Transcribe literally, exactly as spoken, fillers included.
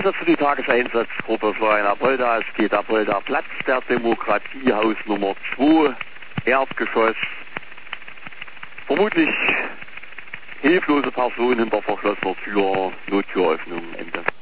Einsatz für die Tageseinsatzgruppe Florian Apolda. Es geht Apolda Platz der Demokratie, Haus Nummer zwei, Erdgeschoss. Vermutlich hilflose Person hinter verschlossener Tür, Nottüröffnung, Ende.